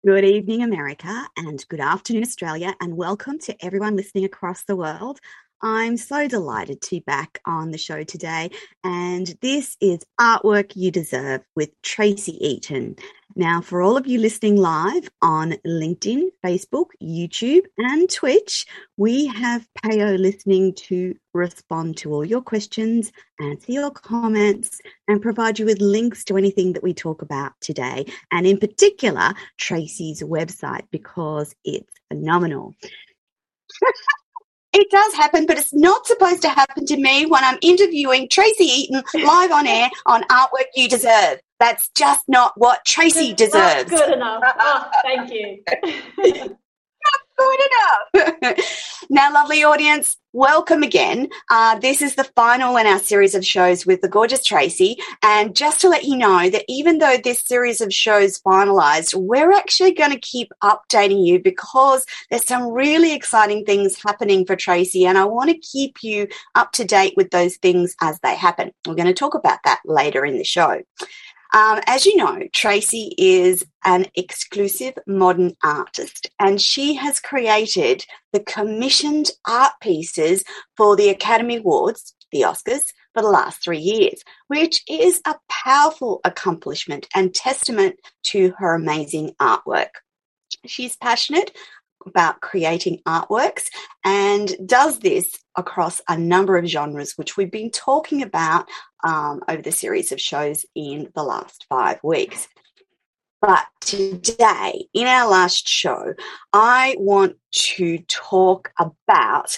Good evening, America, and good afternoon, Australia, and welcome to everyone listening across the world. I'm so delighted to be back on the show today, and this is Artwork You Deserve with Tracy Eaton. Now, for all of you listening live on LinkedIn, Facebook, YouTube, and Twitch, we have Payo listening to respond to all your questions, answer your comments, and provide you with links to anything that we talk about today, and in particular, Tracy's website, because it's phenomenal. It does happen, but it's not supposed to happen to me when I'm interviewing Tracy Eaton live on air on Artwork You Deserve. That's just not what Tracy deserves. Not good enough. Oh, thank you. Good enough. Now, lovely audience, welcome again. This is the final in our series of shows with the gorgeous Tracy. And just to let you know that even though this series of shows finalized, we're actually going to keep updating you because there's some really exciting things happening for Tracy. And I want to keep you up to date with those things as they happen. We're going to talk about that later in the show. As you know, Tracy is an exclusive modern artist, and she has created the commissioned art pieces for the Academy Awards, the Oscars, for the last 3 years, which is a powerful accomplishment and testament to her amazing artwork. She's passionate about creating artworks and does this across a number of genres, which we've been talking about over the series of shows in the last 5 weeks. But today, in our last show, I want to talk about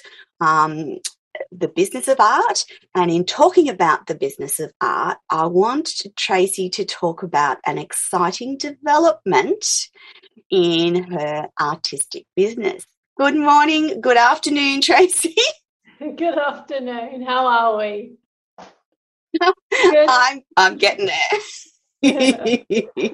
the business of art. And in talking about the business of art, I want Tracy to talk about an exciting development in her artistic business. Good morning, good afternoon, Tracy. Good afternoon. How are we? Good. I'm getting there.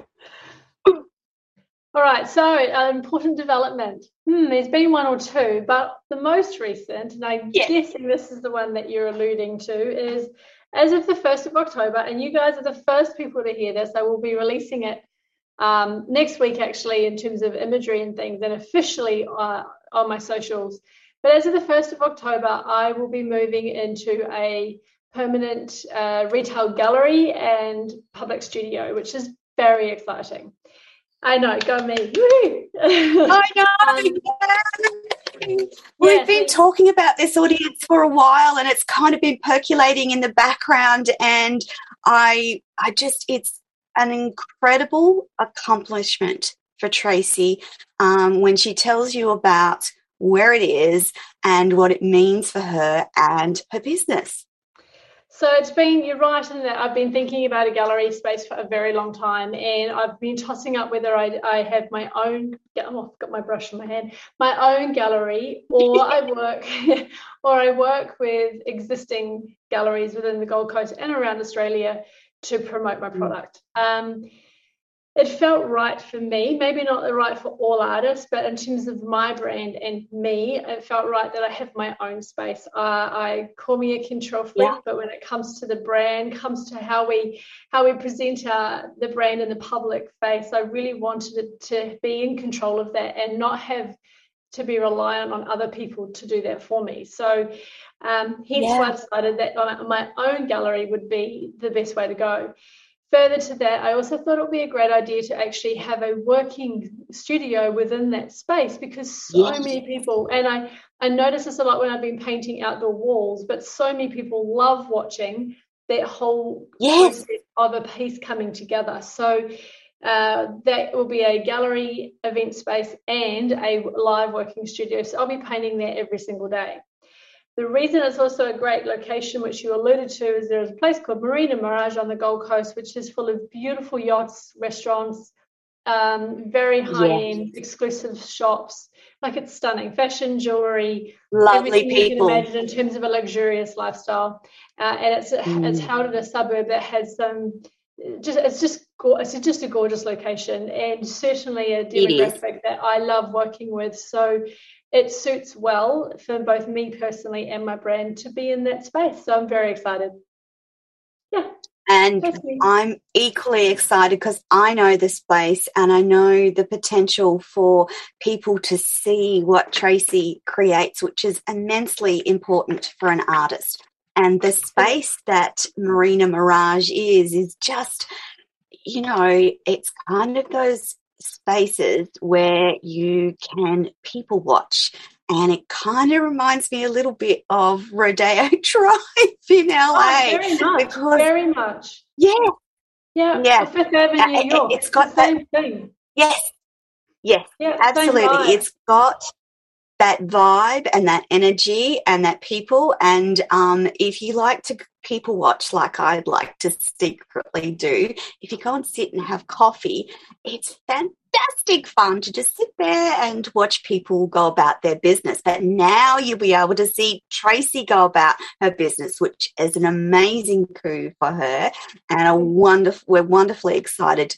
All right, so important development. There's been one or two, but the most recent, and I'm guessing this is the one that you're alluding to, is as of the 1st of October, and you guys are the first people to hear this. I will be releasing it next week, actually, in terms of imagery and things, and officially on my socials. But as of the 1st of October, I will be moving into a permanent retail gallery and public studio, which is very exciting. I know, go me. I know. We've been talking about this, audience, for a while, and it's kind of been percolating in the background, and it's an incredible accomplishment for Tracy when she tells you about where it is and what it means for her and her business. So you're right in that I've been thinking about a gallery space for a very long time, and I've been tossing up whether I have my own, I've got my brush in my hand, my own gallery, or I work with existing galleries within the Gold Coast and around Australia to promote my product. It felt right for me, maybe not right for all artists, but in terms of my brand and me, it felt right that I have my own space. I call me a control freak, but when it comes to the brand, comes to how we present the brand in the public face, I really wanted it to be in control of that and not have to be reliant on other people to do that for me. So hence why I decided that my own gallery would be the best way to go. Further to that, I also thought it would be a great idea to actually have a working studio within that space, because so many people, and I notice this a lot when I've been painting outdoor walls, but so many people love watching that whole process of a piece coming together. So that will be a gallery, event space, and a live working studio. So I'll be painting there every single day. The reason it's also a great location, which you alluded to, is there's a place called Marina Mirage on the Gold Coast, which is full of beautiful yachts, restaurants, very high-end, exclusive shops. Like, it's stunning. Fashion, jewellery, lovely people. You can imagine in terms of a luxurious lifestyle. And it's held in a suburb that has it's just a gorgeous location, and certainly a demographic that I love working with. So it suits well for both me personally and my brand to be in that space. So I'm very excited. Yeah. And I'm equally excited because I know the space and I know the potential for people to see what Tracy creates, which is immensely important for an artist. And the space that Marina Mirage is just, you know, it's kind of those spaces where you can people watch. And it kind of reminds me a little bit of Rodeo Drive in LA. Oh, very much. Yeah. Yeah. Fifth Avenue, New York. It's got the same thing. Yes, absolutely. It's got that vibe and that energy and that people. And if you like to people watch like I'd like to secretly do, if you go and sit and have coffee, it's fantastic fun to just sit there and watch people go about their business. But now you'll be able to see Tracy go about her business, which is an amazing coup for her, and we're wonderfully excited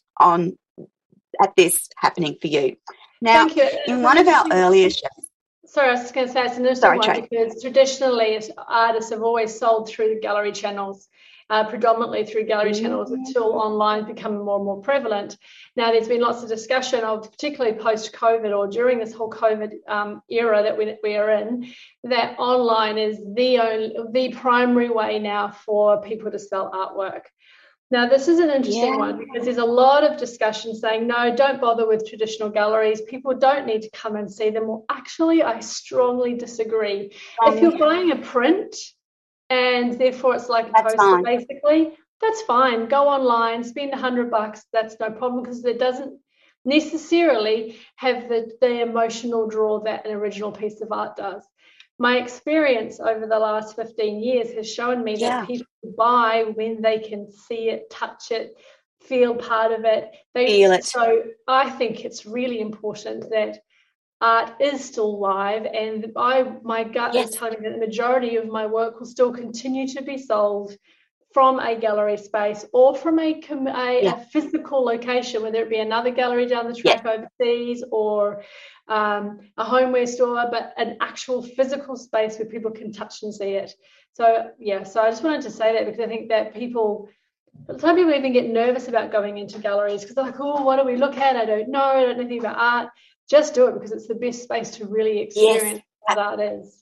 at this happening for you. Now, in one of our earlier shows. Sorry, I was just going to say it's an interesting one because traditionally artists have always sold through gallery channels, predominantly through gallery channels until online becoming more and more prevalent. Now, there's been lots of discussion of, particularly post-COVID or during this whole COVID era that we are in, that online is the primary way now for people to sell artwork. Now, this is an interesting one because there's a lot of discussion saying, no, don't bother with traditional galleries. People don't need to come and see them. Well, actually, I strongly disagree. If you're buying a print and therefore it's like a poster, basically, that's fine. Go online, spend $100. That's no problem because it doesn't necessarily have the emotional draw that an original piece of art does. My experience over the last 15 years has shown me that people buy when they can see it, touch it, feel part of it. They feel it. So I think it's really important that art is still live, and my gut is telling me that the majority of my work will still continue to be sold from a gallery space or from a physical location, whether it be another gallery down the track overseas or a homeware store, but an actual physical space where people can touch and see it. So I just wanted to say that because I think that some people even get nervous about going into galleries because they're like, oh, what do we look at? I don't know anything about art. Just do it because it's the best space to really experience what art is.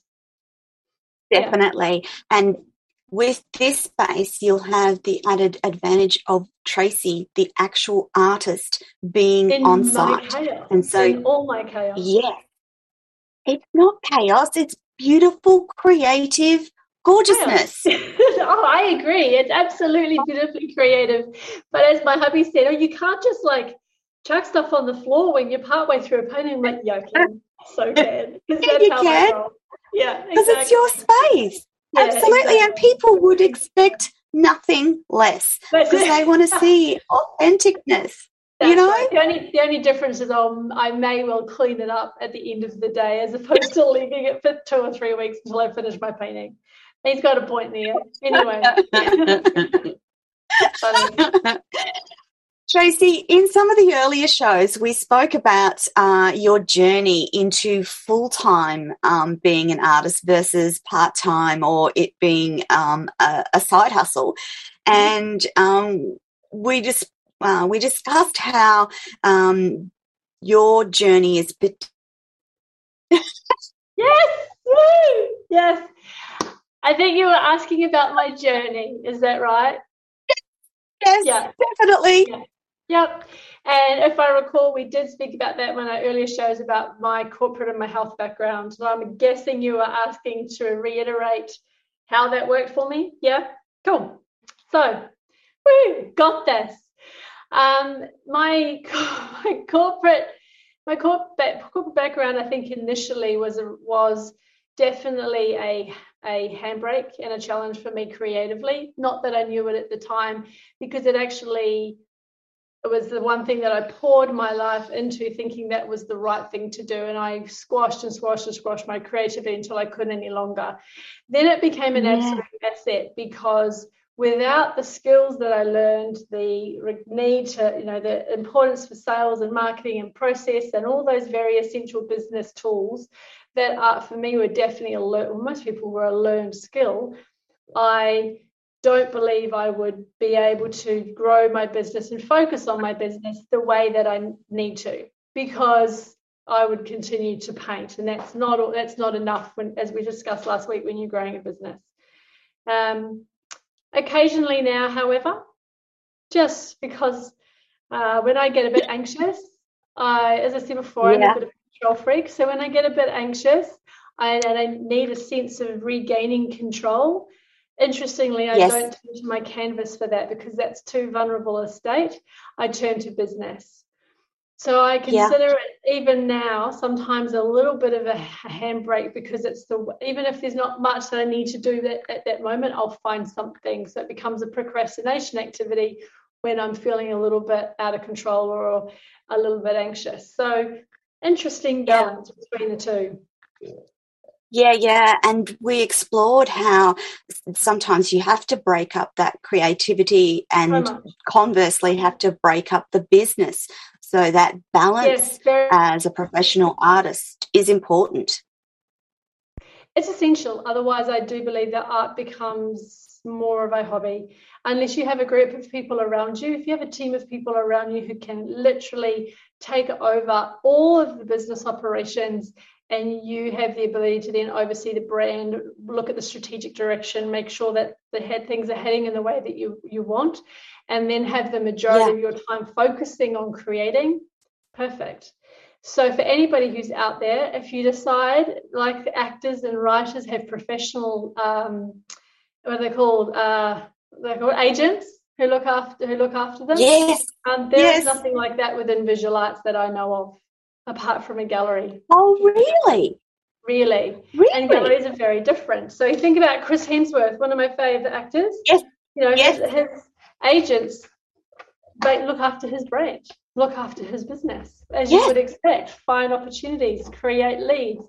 Definitely. And with this space, you'll have the added advantage of Tracy, the actual artist, being on site. Chaos. And so, in all my chaos. Yeah. It's not chaos. It's beautiful, creative gorgeousness. Oh, I agree. It's absolutely beautifully creative. But as my hubby said, you can't just like chuck stuff on the floor when you're partway through a painting. I'm like, yeah, I can. So can. Because that's how I roll. Yeah, exactly. Because it's your space. Yeah, absolutely, exactly. And people would expect nothing less because they want to see authenticness. That's right. The only difference is I may well clean it up at the end of the day as opposed to leaving it for 2 or 3 weeks until I finish my painting. He's got a point there. Anyway. Tracy, in some of the earlier shows, we spoke about your journey into full-time being an artist versus part-time or it being a side hustle. And we discussed how your journey is... Yes. I think you were asking about my journey. Is that right? Yes, definitely. Yeah. Yep. And if I recall, we did speak about that in one of our earlier shows about my corporate and my health background. So I'm guessing you were asking to reiterate how that worked for me. Yeah? Cool. So, got this. My corporate background, I think initially was definitely a handbrake and a challenge for me creatively. Not that I knew it at the time, because it was the one thing that I poured my life into, thinking that was the right thing to do, and I squashed my creativity until I couldn't any longer. Then it became an absolute asset, because without the skills that I learned, the need to, the importance for sales and marketing and process and all those very essential business tools that for me were definitely most people were a learned skill, I don't believe I would be able to grow my business and focus on my business the way that I need to, because I would continue to paint, and that's not enough as we discussed last week, when you're growing a business. Occasionally now, however, just because when I get a bit anxious, as I said before, I'm a bit of a control freak. So when I get a bit anxious and I need a sense of regaining control, interestingly, I don't turn to my canvas for that, because that's too vulnerable a state. I turn to business. So I consider it, even now, sometimes a little bit of a handbrake, because even if there's not much that I need to do at that moment, I'll find something. So it becomes a procrastination activity when I'm feeling a little bit out of control or a little bit anxious. So interesting balance between the two. Yeah. And we explored how sometimes you have to break up that creativity and conversely have to break up the business. So that balance as a professional artist is important. It's essential. Otherwise, I do believe that art becomes more of a hobby. Unless you have a group of people around you, if you have a team of people around you who can literally take over all of the business operations, and you have the ability to then oversee the brand, look at the strategic direction, make sure that things are heading in the way that you want, and then have the majority of your time focusing on creating, perfect. So for anybody who's out there, if you decide, like the actors and writers have professional, what are they called? They're called agents who look after them. Yes. There is nothing like that within visual arts that I know of, apart from a gallery. Oh, really? Really? And galleries are very different. So you think about Chris Hemsworth, one of my favourite actors. Yes. His agents, they look after his brand, look after his business, as you would expect, find opportunities, create leads.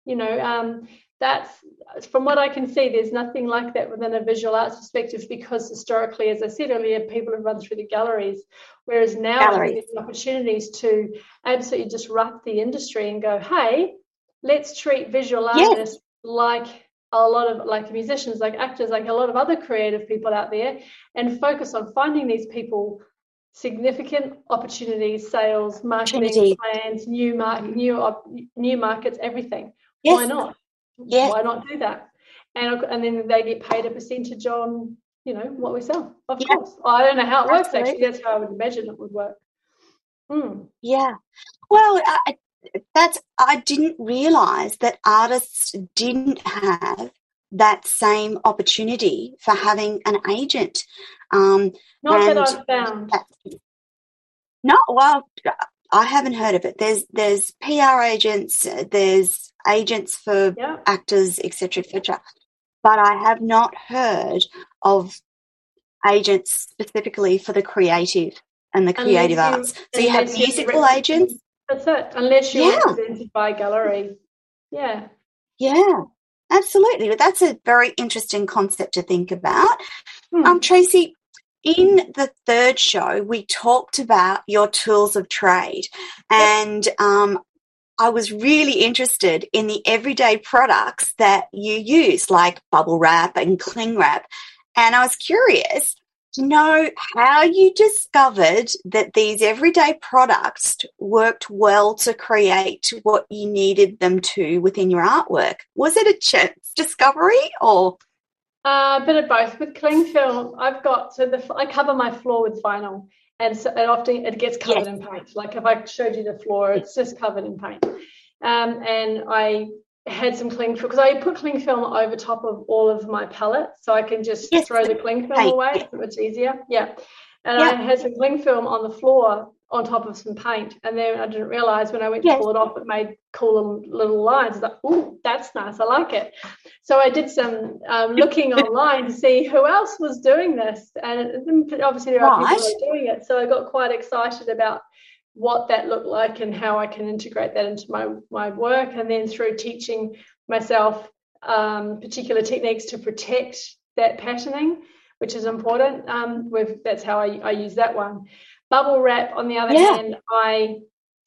That's, from what I can see, there's nothing like that within a visual arts perspective, because historically, as I said earlier, people have run through the galleries, whereas now I think there's opportunities to absolutely disrupt the industry and go, hey, let's treat visual artists like musicians, like actors, like a lot of other creative people out there, and focus on finding these people significant opportunities, sales, marketing plans, new markets, everything. Why not? Why not do that? And then they get paid a percentage on, what we sell. Of course. I don't know how it works, actually. That's how I would imagine it would work. Yeah. Well, I didn't realise that artists didn't have that same opportunity for having an agent. Not that I've found. No, well, I haven't heard of it. There's PR agents, there's agents for actors, etc., etc. But I have not heard of agents specifically for the creative and the creative arts. So you have musical agents. That's it, unless you're represented by a gallery. Yeah. Yeah, absolutely. But that's a very interesting concept to think about. Tracy, in the third show, we talked about your tools of trade, and I was really interested in the everyday products that you use, like bubble wrap and cling wrap. And I was curious to know how you discovered that these everyday products worked well to create what you needed them to within your artwork. Was it a chance discovery or? A bit of both. With cling film, I cover my floor with vinyl, and so often it gets covered in paint. Like if I showed you the floor, it's just covered in paint. And I had some cling film, because I put cling film over top of all of my palettes, so I can just throw the cling film away. So it's easier. And I had some cling film on the floor on top of some paint, and then I didn't realise when I went to pull it off, it made cool little lines. I was like, ooh, that's nice, I like it. So I did some looking online to see who else was doing this, and obviously there are people who are doing it, so I got quite excited about what that looked like and how I can integrate that into my work, and then through teaching myself particular techniques to protect that patterning, which is important. That's how I use that one. Bubble wrap, on the other hand, I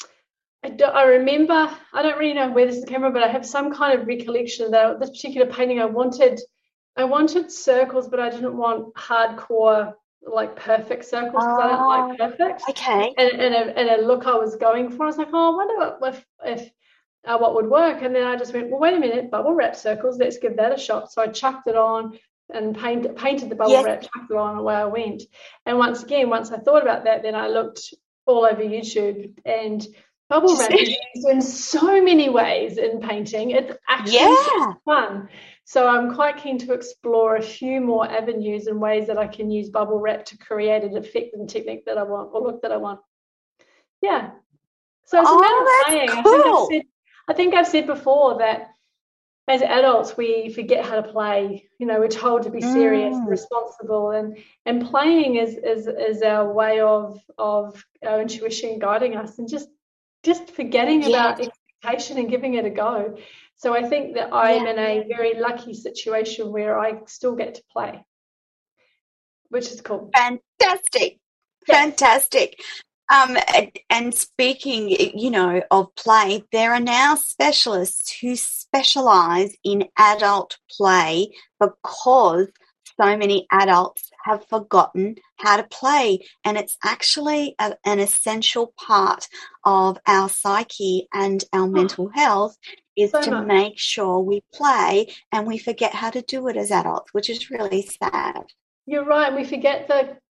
remember, I don't really know where this came from, but I have some kind of recollection that this particular painting I wanted I wanted circles, but I didn't want hardcore, like perfect circles because I don't like perfect. Okay. And a look I was going for, I was like, oh, I wonder if what would work. And then I just went, well, wait a minute, bubble wrap circles, let's give that a shot. So I chucked it on and painted the bubble wrap, chucked it on away I went. And once I thought about that, then I looked all over YouTube, and bubble wrap is used in so many ways in painting. It's actually fun. So I'm quite keen to explore a few more avenues and ways that I can use bubble wrap to create an effect and technique that I want or look that I want. Yeah. So it's a matter of playing. Cool. I think I've said before that as adults we forget how to play. You know, we're told to be serious and responsible, and playing is our way of our intuition guiding us, and just forgetting about expectation and giving it a go. So I think that I'm in a very lucky situation where I still get to play, which is cool. Fantastic. Fantastic. And speaking, you know, of play, there are now specialists who specialize in adult play because so many adults have forgotten how to play. And it's actually an essential part of our psyche and our mental health is to make sure we play, and we forget how to do it as adults, which is really sad. You're right. We forget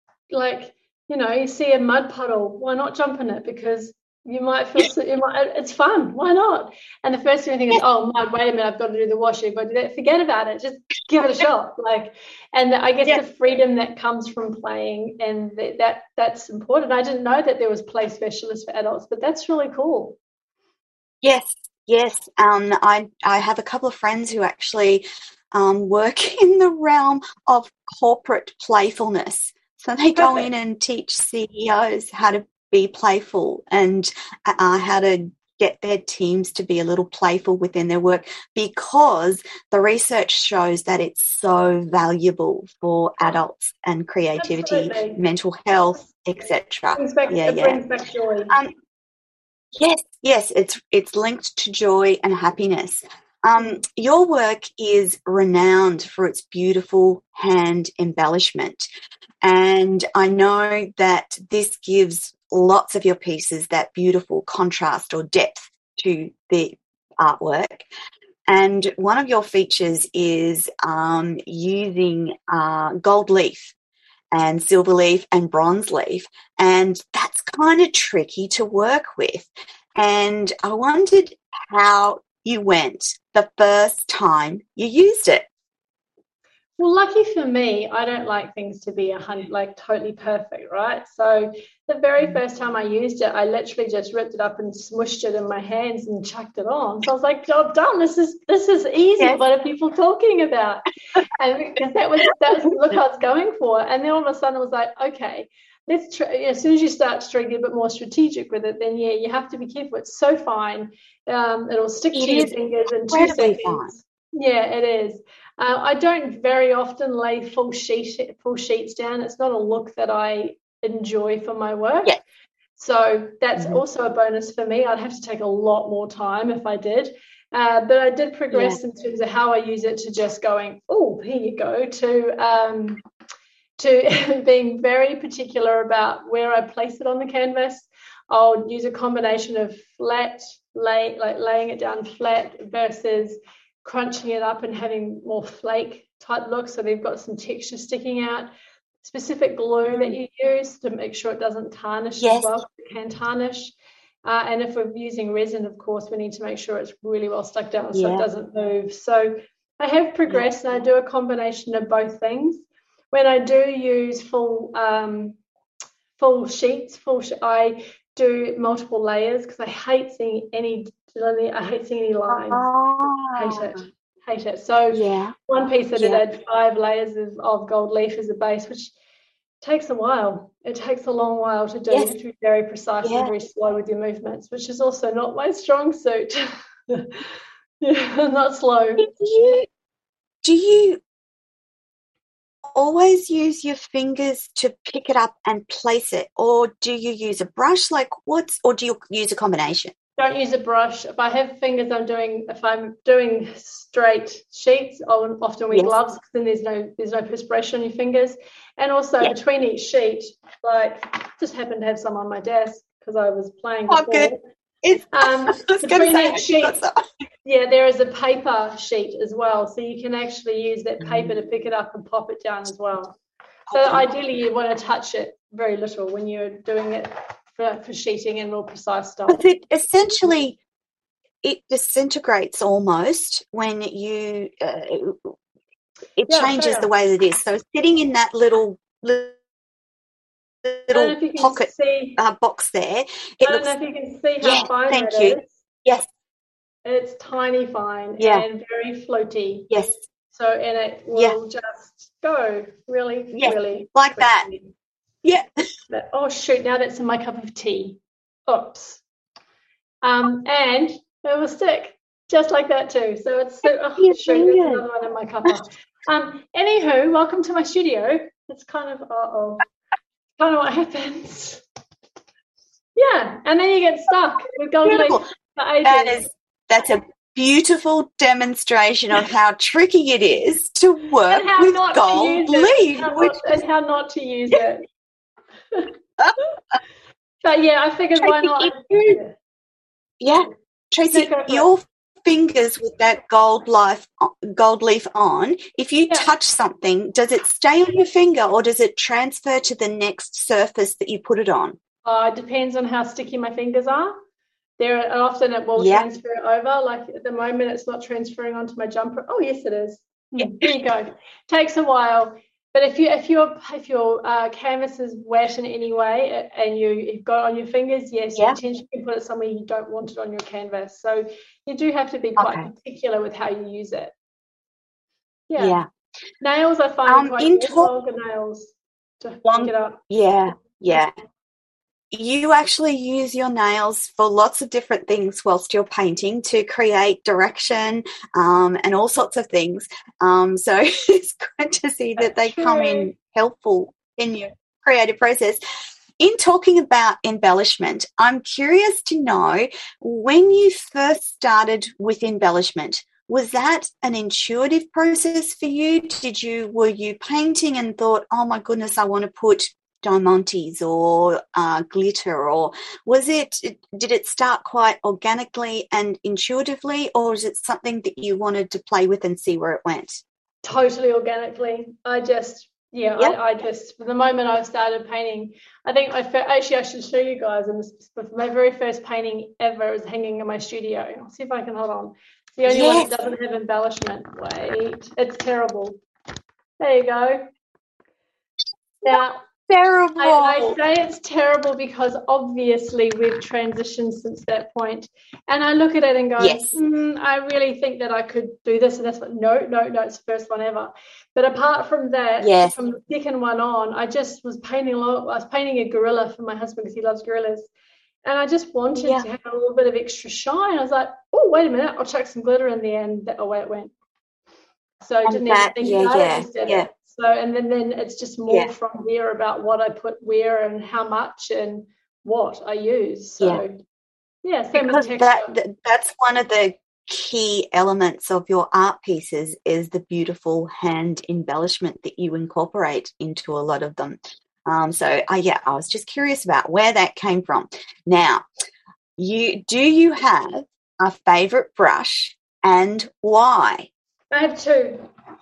you know, you see a mud puddle, why not jump in it? Because you might feel it's fun. Why not? And the first thing I think is, oh, mud, wait a minute, I've got to do the washing, I've got to do that. Forget about it. Just give it a shot. And I guess the freedom that comes from playing, and that's important. I didn't know that there was play specialists for adults, but that's really cool. Yes. I have a couple of friends who actually work in the realm of corporate playfulness. So they go in and teach CEOs how to be playful and how to get their teams to be a little playful within their work, because the research shows that it's so valuable for adults and creativity, mental health, etc. Brings back joy. Yes, it's linked to joy and happiness. Your work is renowned for its beautiful hand embellishment. And I know that this gives lots of your pieces that beautiful contrast or depth to the artwork. And one of your features is using gold leaf and silver leaf and bronze leaf. And that's kind of tricky to work with. And I wondered how you went the first time you used it. Well, lucky for me, I don't like things to be totally perfect, right? So the very first time I used it, I literally just ripped it up and smushed it in my hands and chucked it on. So I was like, job done. This is easy. Yes. What are people talking about? And because that was the look I was going for. And then all of a sudden I was like, okay, let's try. As soon as you start to get a bit more strategic with it, then you have to be careful. It's so fine. It'll stick to your fingers in 2 seconds. Yeah, it is. I don't very often lay full sheets down. It's not a look that I enjoy for my work. Yeah. So that's also a bonus for me. I'd have to take a lot more time if I did. But I did progress in terms of how I use it, to just going, oh, here you go, to being very particular about where I place it on the canvas. I'll use a combination of laying it down flat versus crunching it up and having more flake type look, so they've got some texture sticking out. Specific glue that you use to make sure it doesn't tarnish as well. It can tarnish. And if we're using resin, of course, we need to make sure it's really well stuck down so it doesn't move. So I have progressed and I do a combination of both things. When I do use full sheets, I do multiple layers because I hate seeing any lines. Hate it. So one piece I did add 5 layers of gold leaf as a base, which takes a while. It takes a long while to do. You have to be very precise and very slow with your movements, which is also not my strong suit. Not slow. Do you always use your fingers to pick it up and place it, or do you use a brush? Or do you use a combination? don't use a brush. If I'm doing straight sheets, I'll often wear gloves because then there's no perspiration on your fingers. And also between each sheet, like just happened to have some on my desk because I was playing before. Good. Between each sheet, there is a paper sheet as well, so you can actually use that paper to pick it up and pop it down as well. So ideally, you want to touch it very little when you're doing it for sheeting and real precise stuff. But it essentially disintegrates almost when you changes the way that it is. So sitting in that little pocket box there. I don't know if you can see how fine that is. Yes. It's tiny fine and very floaty. Yes. So, and it will just go really, really like quickly. that. Yeah. Oh, shoot, now that's in my cup of tea. Oops. And it will stick just like that too. So it's there's another one in my cuppa. Anywho, welcome to my studio. It's kind of what happens. Yeah, and then you get stuck with gold leaf for ages. That's a beautiful demonstration of how tricky it is to work with gold leaf. And how not to use it. But I figured Tracy, why not? Tracy, your fingers with that gold leaf on, if you touch something, does it stay on your finger or does it transfer to the next surface that you put it on? It depends on how sticky my fingers are. Often it will transfer over. Like at the moment, it's not transferring onto my jumper. Oh, yes, it is. Yeah, there you go. Takes a while. But if your canvas is wet in any way and you've got it on your fingers, you potentially can put it somewhere you don't want it on your canvas. So you do have to be quite particular with how you use it. Yeah. Nails I find quite useful, the nails to pick it up. Yeah. You actually use your nails for lots of different things whilst you're painting to create direction and all sorts of things. So it's good to see that they come in helpful in your creative process. In talking about embellishment, I'm curious to know, when you first started with embellishment, was that an intuitive process for you? Were you painting and thought, oh my goodness, I want to put diamantes or glitter, or did it start quite organically and intuitively, or is it something that you wanted to play with and see where it went? Totally organically. I just from the moment I started painting, I think I should show you guys, and my very first painting ever is hanging in my studio. I'll see if I can hold on. It's the only one that doesn't have embellishment. Wait, it's terrible. There you go. Now, terrible. I say it's terrible because obviously we've transitioned since that point. And I look at it and go, I really think that I could do this. And that's what, no, it's the first one ever. But apart from that, from the second one on, I just was painting I was painting a gorilla for my husband because he loves gorillas. And I just wanted to have a little bit of extra shine. I was like, oh, wait a minute, I'll chuck some glitter in there, and away it went. So I didn't even think about it, just did it. So, and then it's just more from there about what I put where and how much and what I use. So, same with texture. That's one of the key elements of your art pieces is the beautiful hand embellishment that you incorporate into a lot of them. I was just curious about where that came from. Now, do you have a favourite brush and why? I have two.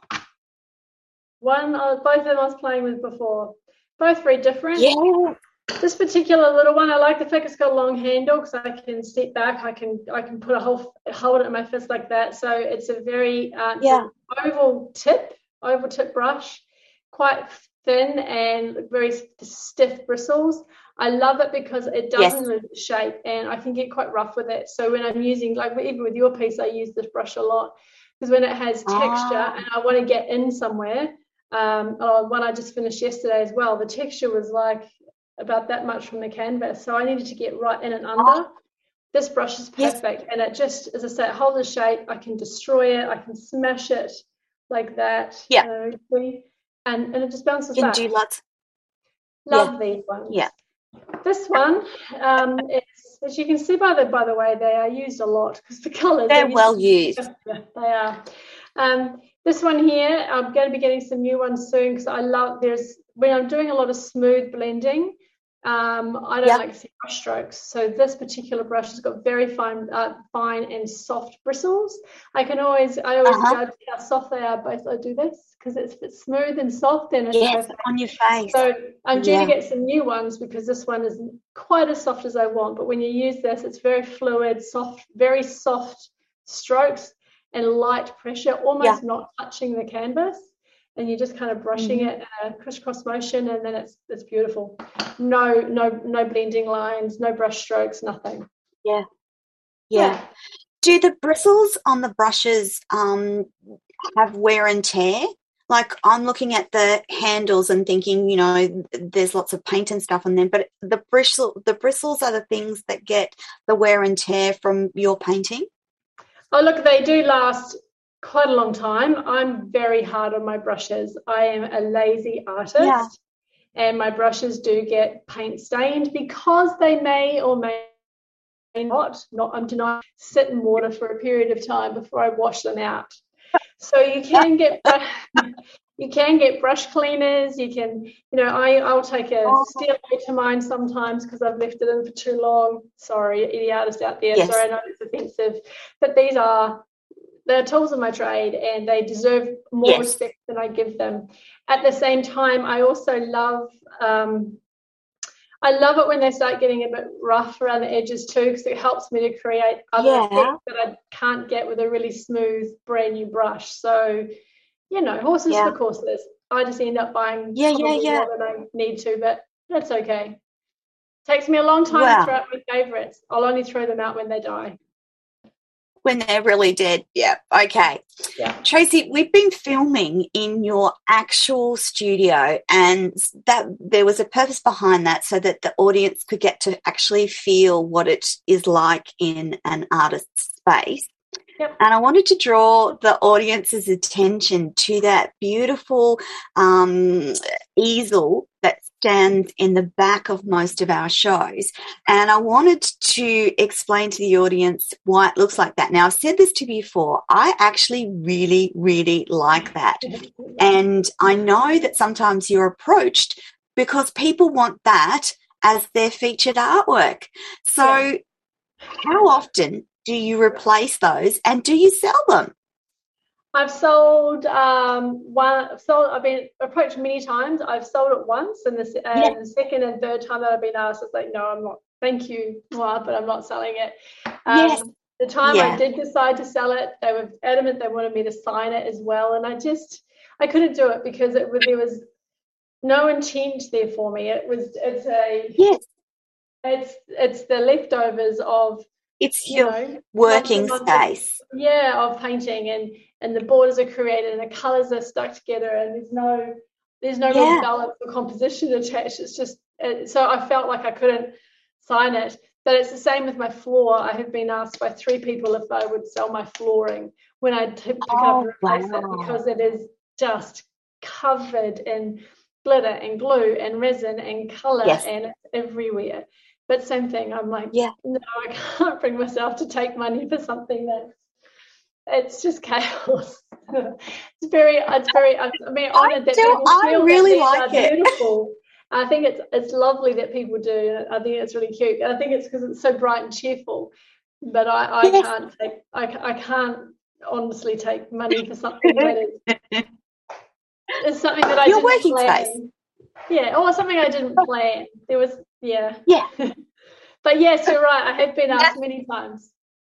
Both of them I was playing with before. Both very different. Yeah. This particular little one, I like the fact it's got a long handle because I can step back. I can put hold it in my fist like that. So it's a very oval tip brush, quite thin and very stiff bristles. I love it because it doesn't lose its shape, and I can get quite rough with it. So when I'm using, like even with your piece, I use this brush a lot because when it has texture and I want to get in somewhere. One I just finished yesterday as well. The texture was like about that much from the canvas, so I needed to get right in and under. This brush is perfect, and it just, as I say, it holds the shape. I can destroy it. I can smash it like that. And it just bounces back. Do love these ones. This one, as you can see by the way, they are used a lot because the colours. They're well used. They are. This one here, I'm going to be getting some new ones soon because when I'm doing a lot of smooth blending, I don't like to see brush strokes. So this particular brush has got very fine and soft bristles. I always judge how soft they are both I do this because it's smooth and soft and it's perfect on your face. So I'm due to get some new ones because this one isn't quite as soft as I want. But when you use this, it's very fluid, soft, very soft strokes and light pressure, almost not touching the canvas. And you're just kind of brushing it in a crisscross motion, and then it's beautiful. No blending lines, no brush strokes, nothing. Yeah. Do the bristles on the brushes have wear and tear? Like I'm looking at the handles and thinking, there's lots of paint and stuff on them, but the bristles are the things that get the wear and tear from your painting? Oh, look, they do last quite a long time. I'm very hard on my brushes. I am a lazy artist, and my brushes do get paint stained because they may or may not I'm denying, sit in water for a period of time before I wash them out. So you can get brush cleaners. You can, I'll take a steel to mine sometimes because I've left it in for too long. Sorry, any artist out there. Sorry, I know it's offensive, but they're tools of my trade and they deserve more respect than I give them. At the same time, I also love it when they start getting a bit rough around the edges too, because it helps me to create other effects that I can't get with a really smooth brand new brush. So, horses for courses. I just end up buying more than I need to, but that's okay. Takes me a long time to throw out my favourites. I'll only throw them out when they die. When they're really dead. Yeah. Okay. Yeah. Tracy, we've been filming in your actual studio, and that there was a purpose behind that so that the audience could get to actually feel what it is like in an artist's space. Yep. And I wanted to draw the audience's attention to that beautiful easel that stands in the back of most of our shows. And I wanted to explain to the audience why it looks like that. Now, I've said this to you before. I actually really, really like that. And I know that sometimes you're approached because people want that as their featured artwork. So how often do you replace those, and do you sell them? I've sold I've been approached many times. I've sold it once, and the second and third time that I've been asked, it's like, no, I'm not. Thank you, but I'm not selling it. The time I did decide to sell it, they were adamant they wanted me to sign it as well, and I couldn't do it because there was no intent there for me. It's the leftovers of. It's your working space. Of painting, and the borders are created and the colours are stuck together, and there's no real balance or composition attached. It's just so I felt like I couldn't sign it. But it's the same with my floor. I have been asked by 3 people if I would sell my flooring when I pick up and replace it, because it is just covered in glitter and glue and resin and colour and it's everywhere. But same thing, I'm like, no, I can't bring myself to take money for something it's just chaos. It's very. I mean, honoured that people feel really like it. Beautiful. I think it's lovely that people do. I think it's really cute. And I think it's because it's so bright and cheerful. But I can't honestly take money for something that is something that I didn't working plan. Space. Yeah, or something I didn't plan. There was But yes, you're right. I have been asked many times.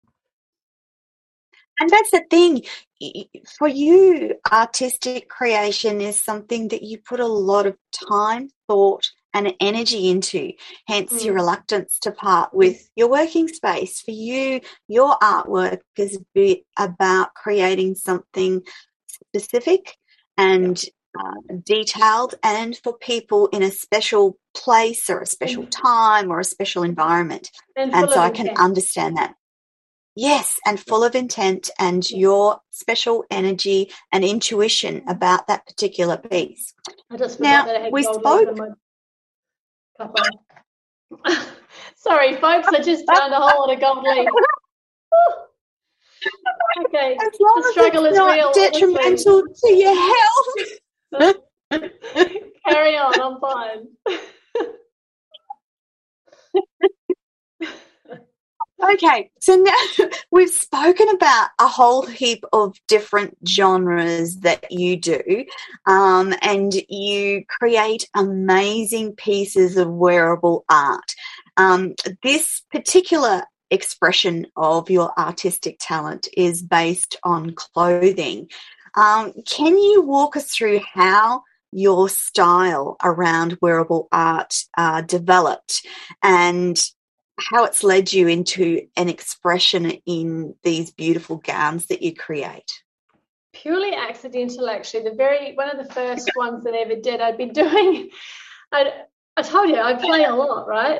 And that's the thing. For you, artistic creation is something that you put a lot of time, thought, and energy into, hence your reluctance to part with your working space. For you, your artwork is a bit about creating something specific and detailed, and for people in a special place or a special time or a special environment. And so I can understand that. Yes, and full of intent and your special energy and intuition about that particular piece. I just forgot that I had gold in my cuppa. Sorry, folks, I just found a whole lot of gold leaf. Okay, As long the as struggle it's is not real. detrimental to your health. Carry on, I'm fine. Okay, so now we've spoken about a whole heap of different genres that you do, and you create amazing pieces of wearable art. This particular expression of your artistic talent is based on clothing. Can you walk us through how your style around wearable art developed, and how it's led you into an expression in these beautiful gowns that you create? Purely accidental, actually. One of the first ones that I ever did, I'd been doing. I told you I play a lot, right?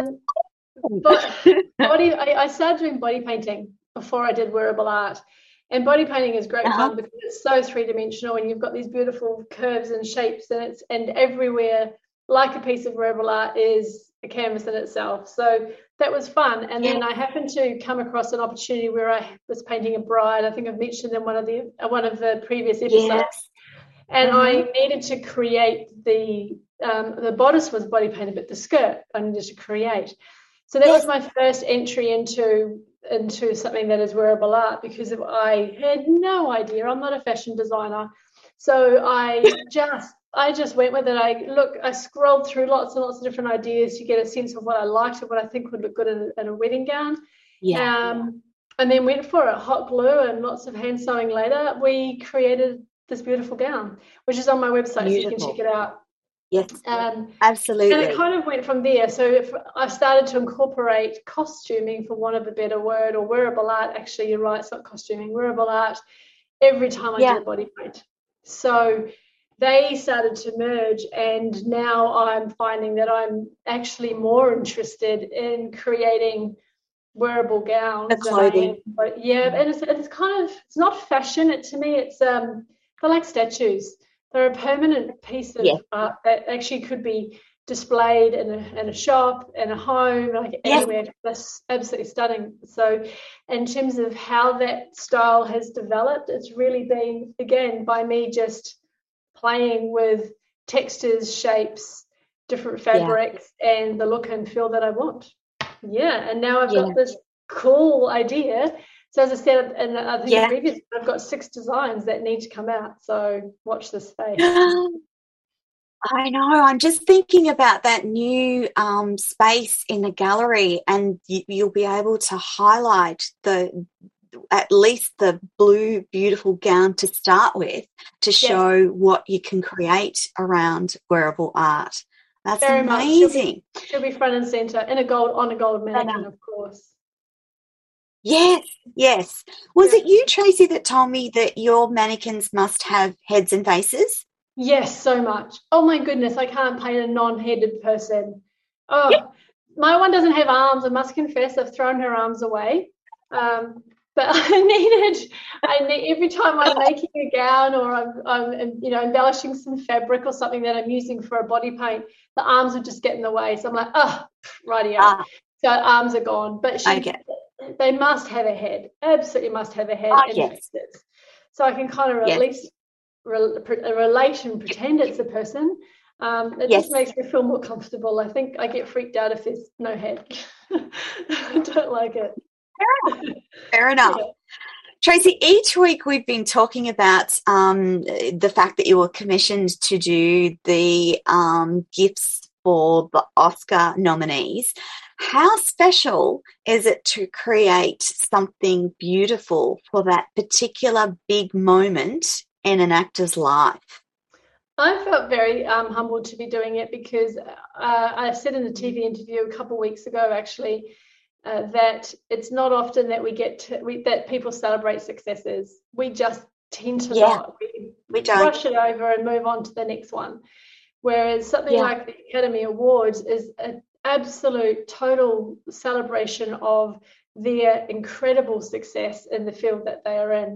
But I started doing body painting before I did wearable art. And body painting is great fun because it's so three-dimensional, and you've got these beautiful curves and shapes, and everywhere, like a piece of wearable art, is a canvas in itself. So that was fun. And then I happened to come across an opportunity where I was painting a bride. I think I've mentioned in one of the previous episodes. Yes. And I needed to create the bodice was body painted, but the skirt I needed to create. So that was my first entry into something that is wearable art, because I had no idea. I'm not a fashion designer. So I just went with it. I scrolled through lots and lots of different ideas to get a sense of what I liked and what I think would look good in a wedding gown. And then went for it. Hot glue and lots of hand sewing later, we created this beautiful gown, which is on my website, so you can check it out. Yes, absolutely. And it kind of went from there. So I started to incorporate costuming, for want of a better word, or wearable art. Actually, you're right, it's not costuming, wearable art, every time I did a body paint. So they started to merge, and now I'm finding that I'm actually more interested in creating wearable gowns. The clothing. And it's kind of, it's not fashion. To me, it's they're like statues. They're a permanent piece of art that actually could be displayed in a shop, in a home, like anywhere. That's absolutely stunning. So in terms of how that style has developed, it's really been, again, by me just playing with textures, shapes, different fabrics, and the look and feel that I want. And now I've got this cool idea. So as I said, and I think previously, I've got 6 designs that need to come out. So watch this space. I know. I'm just thinking about that new space in the gallery, and you'll be able to highlight at least the blue beautiful gown to start with, to show what you can create around wearable art. That's very amazing. She'll be front and centre on a gold mannequin, of course. Yes. Was it you, Tracy, that told me that your mannequins must have heads and faces? Yes, so much. Oh my goodness, I can't paint a non-headed person. My one doesn't have arms. I must confess, I've thrown her arms away. But I need every time I'm making a gown, or I'm embellishing some fabric or something that I'm using for a body paint, the arms would just get in the way. So I'm like, rightio. So arms are gone. But they must have a head. Absolutely must have a head and faces. So I can kind of at least relate and pretend it's a person. It just makes me feel more comfortable. I think I get freaked out if there's no head. I don't like it. Fair enough. Tracy, each week we've been talking about the fact that you were commissioned to do the gifts for the Oscar nominees. How special is it to create something beautiful for that particular big moment in an actor's life? I felt very humbled to be doing it, because I said in a TV interview a couple of weeks ago, actually, that it's not often that that people celebrate successes. We just tend to not. We brush it over and move on to the next one. Whereas something like the Academy Awards is an absolute total celebration of their incredible success in the field that they are in.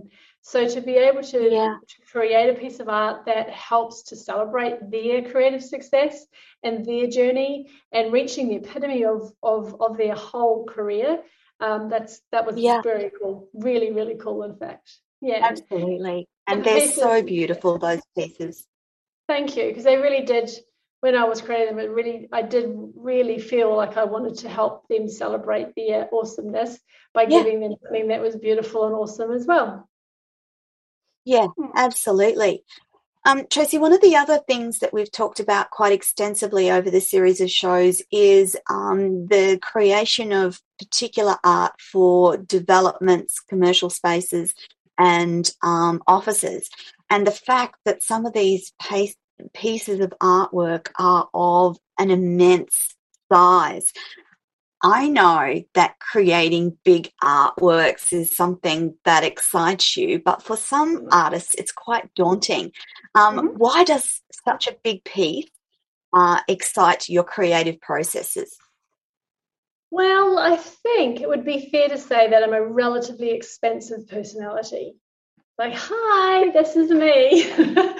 So to be able to create a piece of art that helps to celebrate their creative success and their journey and reaching the epitome of their whole career, that was very cool. Really, really cool, in fact. Yeah. Absolutely. And they're so beautiful, those pieces. Thank you, because they really did. When I was creating them, I did really feel like I wanted to help them celebrate their awesomeness by giving them something that was beautiful and awesome as well. Yeah, absolutely. Tracy, one of the other things that we've talked about quite extensively over the series of shows is the creation of particular art for developments, commercial spaces, and offices. And the fact that some of these pieces of artwork are of an immense size. I know that creating big artworks is something that excites you, but for some artists, it's quite daunting. Why does such a big piece excite your creative processes? Well, I think it would be fair to say that I'm a relatively expensive personality. Like, hi, this is me.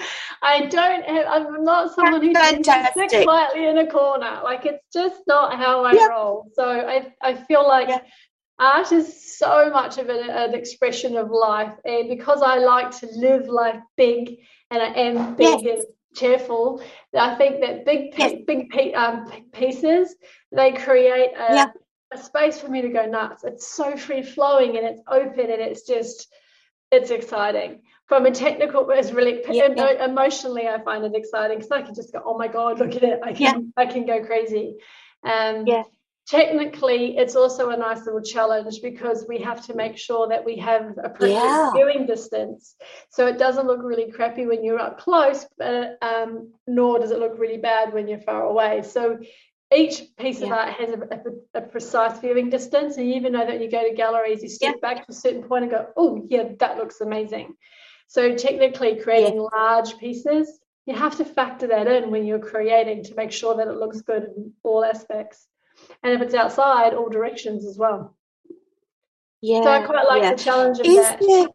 I'm not someone who sits quietly in a corner. Like, it's just not how I roll. So I feel like art is so much of an expression of life. And because I like to live life big and I am big and cheerful, I think that big pieces, they create a space for me to go nuts. It's so free-flowing and it's open and it's exciting. From a technical, it's really emotionally, I find it exciting because I can just go, oh my God, look at it. I can go crazy. Technically, it's also a nice little challenge because we have to make sure that we have appropriate viewing distance. So it doesn't look really crappy when you're up close, but nor does it look really bad when you're far away. So each piece of art has a precise viewing distance, and you even know that when you go to galleries, you step back to a certain point and go, oh, yeah, that looks amazing. So technically creating large pieces, you have to factor that in when you're creating to make sure that it looks good in all aspects. And if it's outside, all directions as well. Yeah. So I quite like the challenge of that.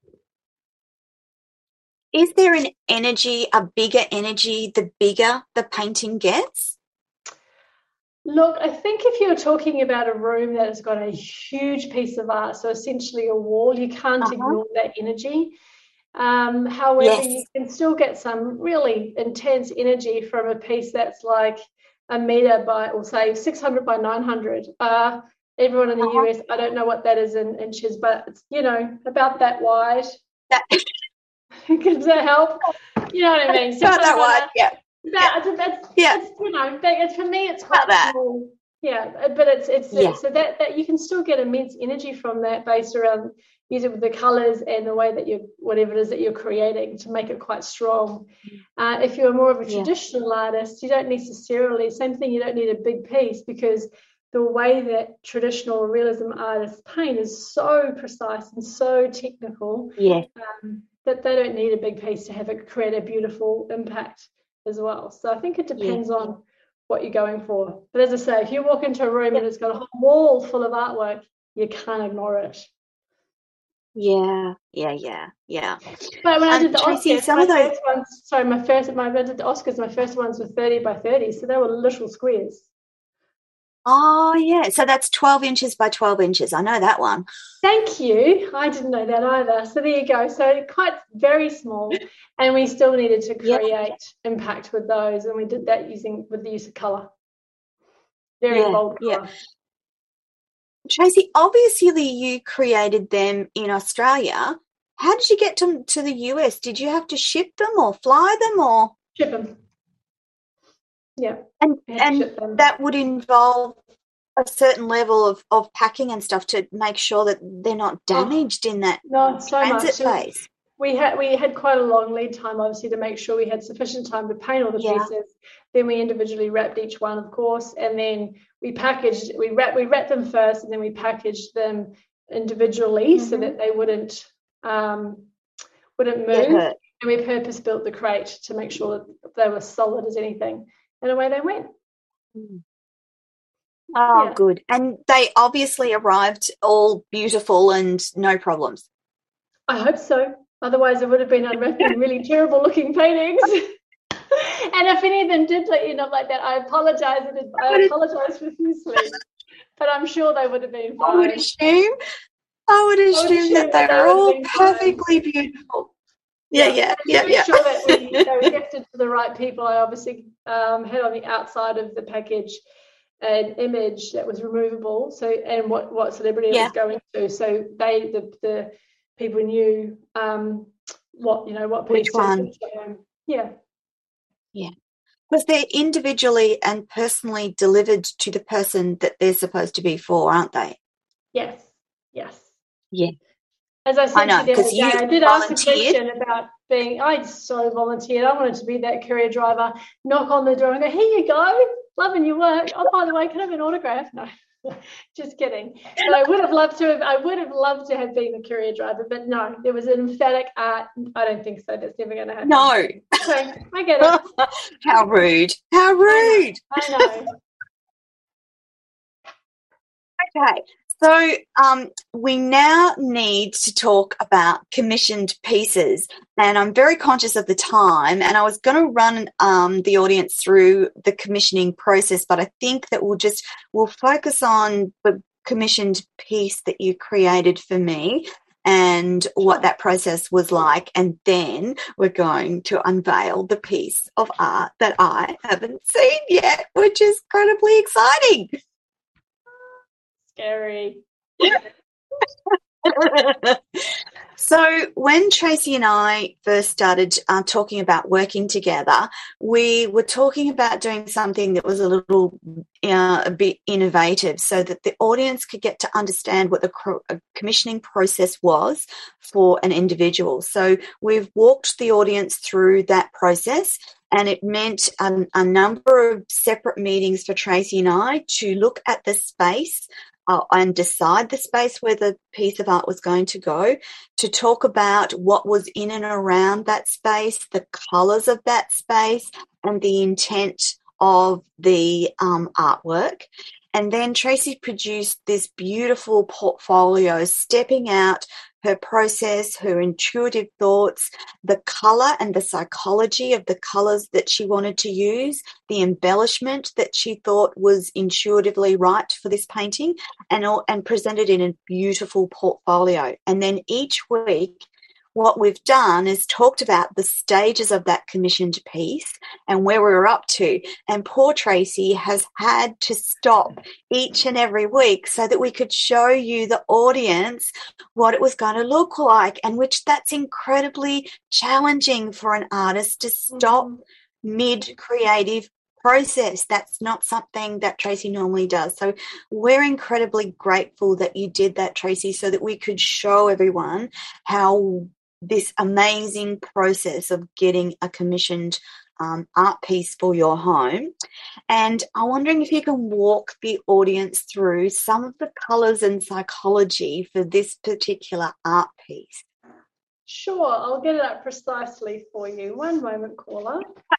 Is there an energy, a bigger energy, the bigger the painting gets? Look, I think if you're talking about a room that has got a huge piece of art, so essentially a wall, you can't ignore that energy. However, you can still get some really intense energy from a piece that's like a meter by, or say 600 by 900. Everyone in the US, I don't know what that is in inches, but it's, about that wide. Does that help? You know what I mean? About that wide, It's for me, it's quite small. Yeah, but it's so that you can still get immense energy from that based around using the colours and the way that whatever it is that you're creating to make it quite strong. If you're more of a traditional artist, you don't necessarily, same thing, you don't need a big piece because the way that traditional realism artists paint is so precise and so technical that they don't need a big piece to have it create a beautiful impact as well. So I think it depends on what you're going for. But as I say, if you walk into a room and it's got a whole wall full of artwork, you can't ignore it. Yeah. But when I did the Oscars, my first ones were 30 by 30, so they were little squares. Oh, yeah. So that's 12 inches by 12 inches. I know that one. Thank you. I didn't know that either. So there you go. So quite very small, and we still needed to create impact with those, and we did that with the use of colour. Very bold colour. Tracy, obviously you created them in Australia. How did you get to the US? Did you have to ship them or fly them or? Ship them. Yeah. And that would involve a certain level of packing and stuff to make sure that they're not damaged in that transit phase. We had quite a long lead time, obviously, to make sure we had sufficient time to paint all the pieces. Then we individually wrapped each one, of course, and then we wrapped them first, and then we packaged them individually so that they wouldn't move. And we purpose built the crate to make sure that they were solid as anything. And away they went. Oh, good. And they obviously arrived all beautiful and no problems. I hope so. Otherwise, I would have been unwrapping really terrible-looking paintings. And if any of them did end up like that, I apologise. I apologise profusely. But I'm sure they would have been fine. I would assume that they were all perfectly beautiful. Yeah. Make sure that they were gifted to the right people. I obviously had on the outside of the package an image that was removable. So, and what celebrity it was going to. So the people knew what which one. Yeah. Because they're individually and personally delivered to the person that they're supposed to be for, aren't they? Yes. Yeah. As I said to the other day, I did ask a question about I so volunteered. I wanted to be that courier driver, knock on the door and go, here you go, loving your work. Oh, by the way, can I have an autograph? No, just kidding. But I would have loved to have been a courier driver, but no, there was an emphatic I don't think so. That's never going to happen. No. So I get it. How rude. I know. Okay. So we now need to talk about commissioned pieces, and I'm very conscious of the time, and I was going to run the audience through the commissioning process, but I think that we'll focus on the commissioned piece that you created for me and what that process was like, and then we're going to unveil the piece of art that I haven't seen yet, which is incredibly exciting. Scary. So when Tracy and I first started talking about working together, we were talking about doing something that was a bit innovative so that the audience could get to understand what the commissioning process was for an individual. So we've walked the audience through that process, and it meant a number of separate meetings for Tracy and I to look at the space and decide the space where the piece of art was going to go, to talk about what was in and around that space, the colours of that space, and the intent of the artwork. And then Tracy produced this beautiful portfolio, stepping out her process, her intuitive thoughts, the colour and the psychology of the colours that she wanted to use, the embellishment that she thought was intuitively right for this painting, and presented in a beautiful portfolio. And then each week, what we've done is talked about the stages of that commissioned piece and where we're up to. And poor Tracy has had to stop each and every week so that we could show you, the audience, what it was going to look like, and which that's incredibly challenging for an artist to stop mid-creative process. That's not something that Tracy normally does. So we're incredibly grateful that you did that, Tracy, so that we could show everyone how this amazing process of getting a commissioned art piece for your home. And I'm wondering if you can walk the audience through some of the colours and psychology for this particular art piece. Sure, I'll get it up precisely for you. One moment, caller.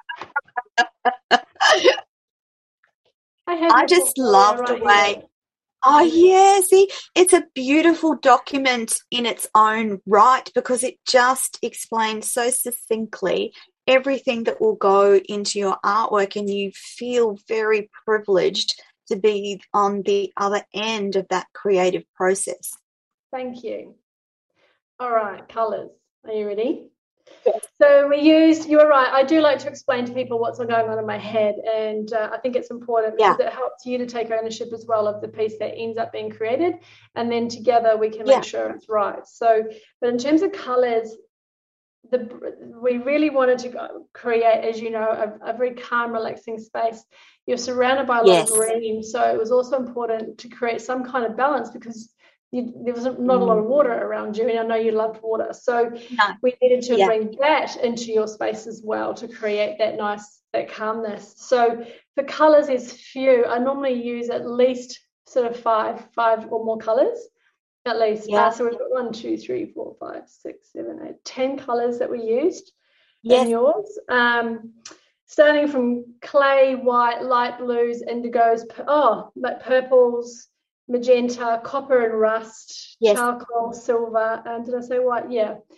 I just love the way... Oh, yeah, see, it's a beautiful document in its own right because it just explains so succinctly everything that will go into your artwork, and you feel very privileged to be on the other end of that creative process. Thank you. All right, colours. Are you ready? Yes. So you were right, I do like to explain to people what's going on in my head, and I think it's important because it helps you to take ownership as well of the piece that ends up being created, and then together we can make sure it's right. So, but in terms of colours, we really wanted to create, as you know, a very calm, relaxing space. You're surrounded by a lot of green, so it was also important to create some kind of balance because there was not a lot of water around you, and I know you loved water. So we needed to bring that into your space as well to create that calmness. So for colours, there's few. I normally use at least sort of five or more colours, at least. So we've got 1, 2, 3, 4, 5, 6, 7, 8, 10 colours that we used in yours. Starting from clay, white, light blues, indigos, like purples, magenta, copper and rust, charcoal, silver, and did I say white? Yeah.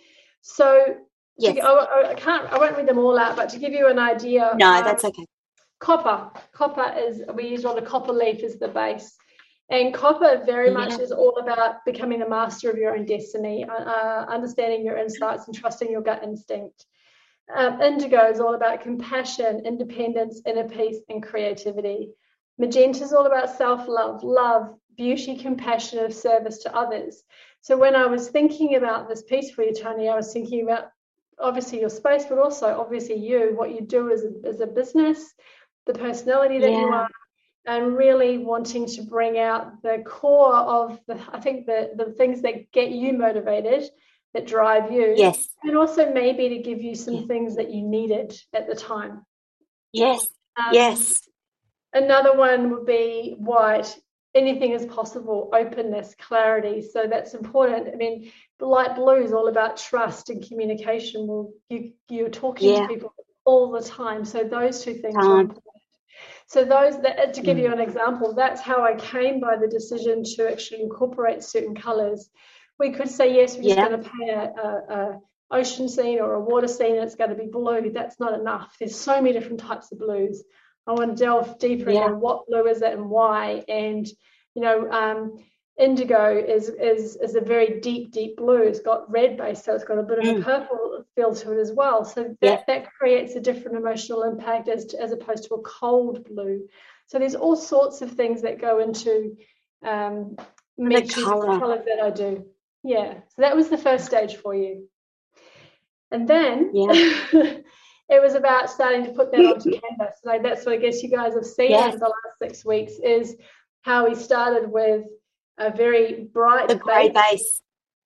So Yes. I won't read them all out, but to give you an idea. No, that's okay. Copper is, we use on a copper leaf as the base. And copper very much is all about becoming the master of your own destiny, understanding your insights and trusting your gut instinct. Indigo is all about compassion, independence, inner peace, and creativity. Magenta is all about self-love, love, beauty, compassion, and service to others. So when I was thinking about this piece for you, Tony, I was thinking about obviously your space, but also obviously you, what you do as a business, the personality that you are, and really wanting to bring out the core of the things that get you motivated, that drive you. Yes. And also maybe to give you some things that you needed at the time. Yes. Yes. Another one would be white. Anything is possible, openness, clarity. So that's important. I mean, light blue is all about trust and communication. Well, you're talking to people all the time. So those two things are important. So to give you an example, that's how I came by the decision to actually incorporate certain colours. We could say, yes, we're just going to paint a ocean scene or a water scene and it's going to be blue. That's not enough. There's so many different types of blues. I want to delve deeper into what blue is it and why. And, indigo is a very deep, deep blue. It's got red base, so it's got a bit of a purple feel to it as well. So that creates a different emotional impact as opposed to a cold blue. So there's all sorts of things that go into me choosing the colours that I do. Yeah. So that was the first stage for you. And then it was about starting to put that onto canvas. So that's what I guess you guys have seen over the last 6 weeks, is how we started with a very bright grey base.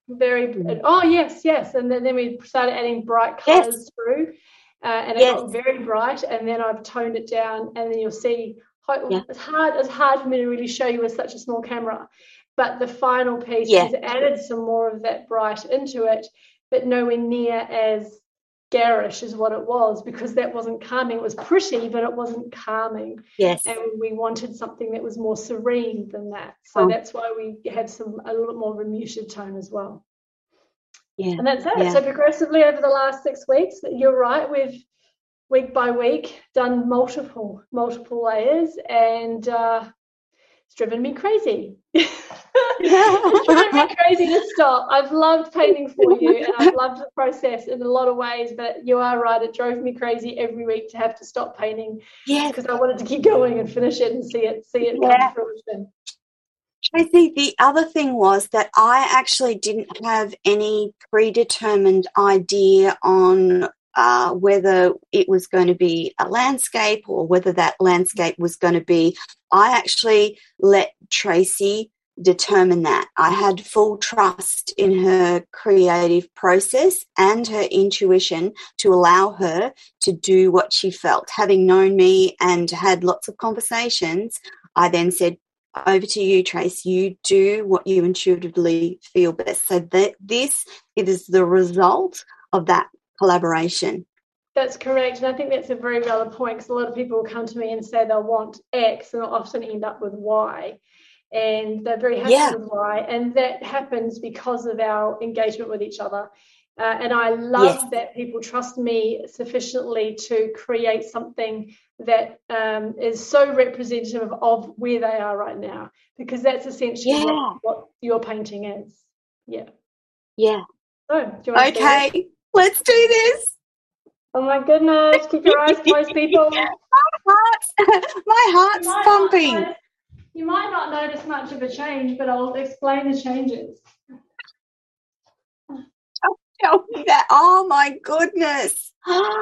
Yes. And then we started adding bright colours through, and it got very bright. And then I've toned it down, and then you'll see. It's hard for me to really show you with such a small camera, but the final piece has added some more of that bright into it, but nowhere near as garish as what it was, because that wasn't calming. It was pretty, but it wasn't calming. Yes. And we wanted something that was more serene than that. So that's why we had a little bit more of a muted tone as well. Yeah. And that's it. Yeah. So progressively over the last 6 weeks, you're right, we've week by week done multiple layers, and it's driven me crazy. It's driven me crazy to stop. I've loved painting for you, and I've loved the process in a lot of ways, but you are right, it drove me crazy every week to have to stop painting, because I wanted to keep going and finish it and see it come to fruition. I think the other thing was that I actually didn't have any predetermined idea on whether it was going to be a landscape or whether that landscape was going to be. I actually let Tracy determine that. I had full trust in her creative process and her intuition to allow her to do what she felt. Having known me and had lots of conversations, I then said, over to you, Trace. You do what you intuitively feel best. So it is the result of that collaboration. That's correct. And I think that's a very valid point, because a lot of people will come to me and say they'll want X and they'll often end up with Y. And they're very happy with Y. And that happens because of our engagement with each other. And I love that people trust me sufficiently to create something that is so representative of where they are right now, because that's essentially what your painting is. Yeah. Yeah. So, do you want to let's do this. Oh my goodness! Keep your eyes closed, people. My heart's pumping. You might not notice much of a change, but I'll explain the changes. Tell me that. Oh my goodness.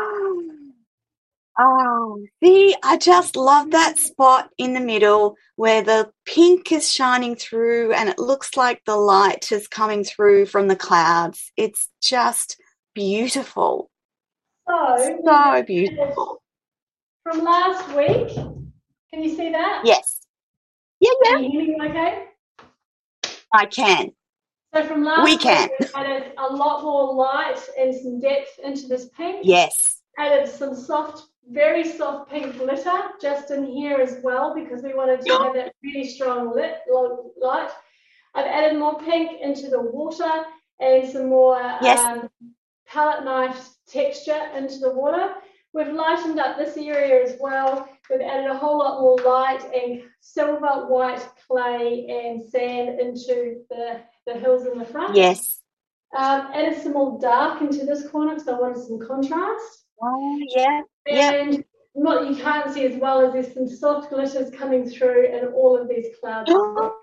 Oh, see, I just love that spot in the middle where the pink is shining through and it looks like the light is coming through from the clouds. It's just beautiful. So beautiful. From last week, can you see that? Yes. Yeah. Can you hear me okay? I can. So from last week, we added a lot more light and some depth into this pink. Yes. Added some very soft pink glitter just in here as well, because we wanted to have that really strong light. I've added more pink into the water and some more palette knife texture into the water. We've lightened up this area as well. We've added a whole lot more light and silver, white, clay and sand into the hills in the front. Yes. Added some more dark into this corner because I wanted some contrast. Oh, yeah. And what you can't see as well is there's some soft glitters coming through in all of these clouds.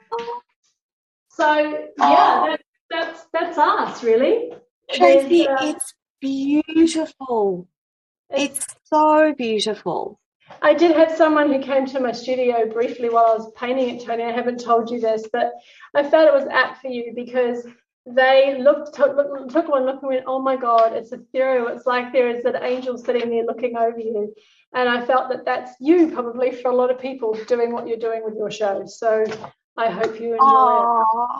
So, yeah, that's us, really. Tracy, it's beautiful. It's so beautiful. I did have someone who came to my studio briefly while I was painting it, Tony. I haven't told you this, but I felt it was apt for you because they took one look and went, oh my God, it's ethereal. It's like there is an angel sitting there looking over you. And I felt that that's you probably for a lot of people doing what you're doing with your show. So I hope you enjoy it.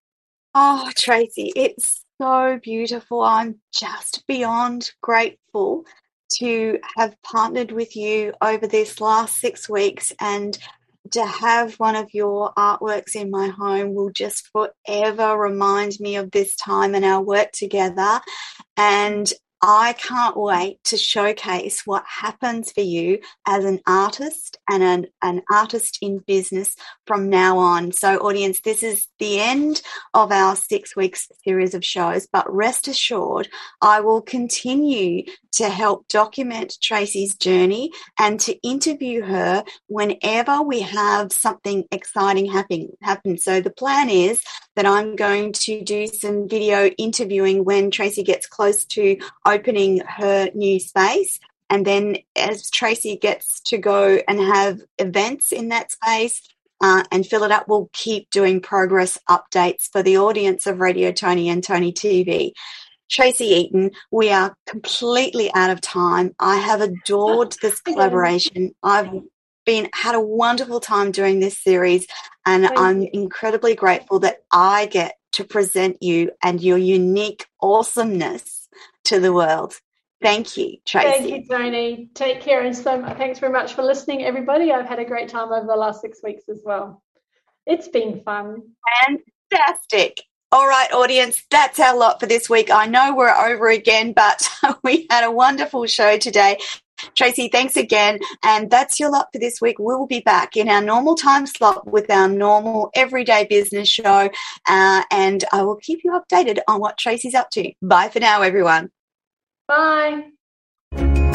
Oh, Tracy, it's so beautiful. I'm just beyond grateful to have partnered with you over this last 6 weeks, and to have one of your artworks in my home will just forever remind me of this time and our work together. And I can't wait to showcase what happens for you as an artist and an artist in business from now on. So, audience, this is the end of our 6 weeks series of shows, but rest assured, I will continue to help document Tracy's journey and to interview her whenever we have something exciting happen. So the plan is that I'm going to do some video interviewing when Tracy gets close to opening her new space. And then as Tracy gets to go and have events in that space and fill it up, we'll keep doing progress updates for the audience of Radio Tony and Tony TV. Tracy Eaton, we are completely out of time. I have adored this collaboration. I've had a wonderful time doing this series, and I'm incredibly grateful that I get to present you and your unique awesomeness to the world. Thank you, Tracy. Thank you, Tony. Take care, and thanks very much for listening, everybody. I've had a great time over the last 6 weeks as well. It's been fun. Fantastic. All right, audience, that's our lot for this week. I know we're over again, but we had a wonderful show today. Tracy, thanks again. And that's your lot for this week. We'll be back in our normal time slot with our normal everyday business show. And I will keep you updated on what Tracy's up to. Bye for now, everyone. Bye.